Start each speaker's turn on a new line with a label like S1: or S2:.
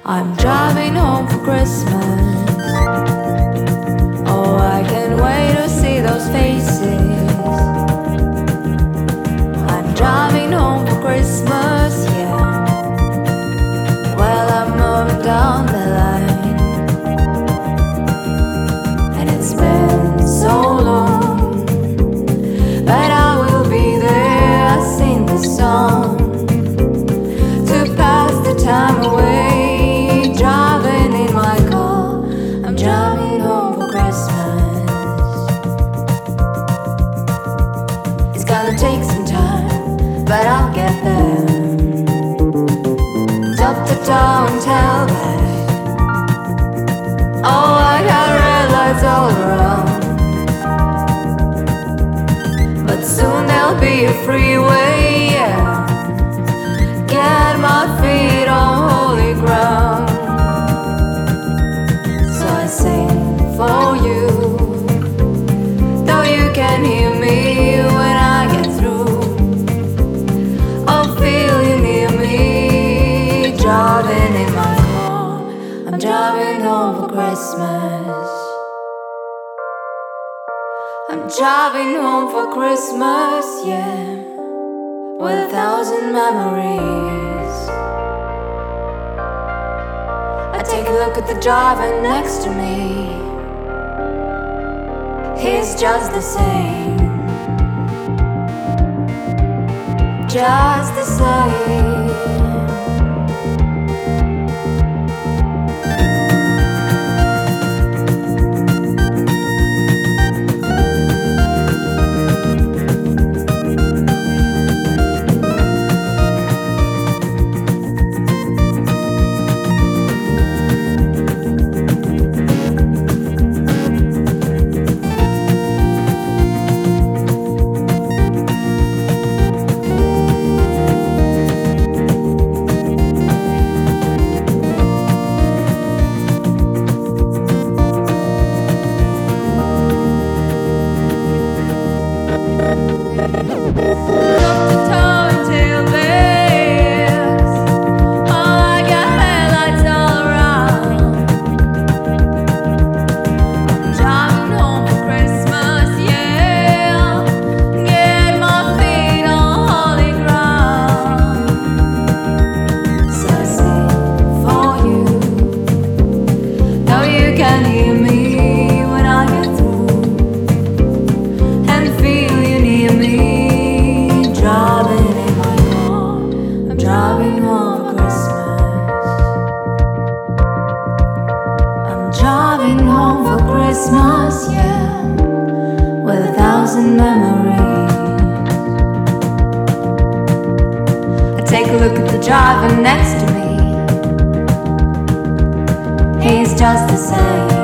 S1: I'm driving home for Christmas. Oh, I can't wait to see those faces. I'm driving home for Christmas, yeah. Well, I'm moving down the line, and it's been so long, but I will be there. I sing this song to pass the time away. Driving in my car, I'm driving home for Christmas. It's gonna take some time, but I'll get there. Top to toe and tailback. Oh, I got red lights all around, but soon there'll be a freeway, yeah. Get my feet on holy ground. Sing for you, though you can hear me when I get through. I'll feel you near me. Driving in my car, I'm driving home for Christmas. I'm driving home for Christmas, yeah, with 1,000 memories. I take a look at the driver next to me. He's just the same, just the same. Driving home for Christmas, yeah, with 1,000 memories. I take a look at the driver next to me. He's just the same.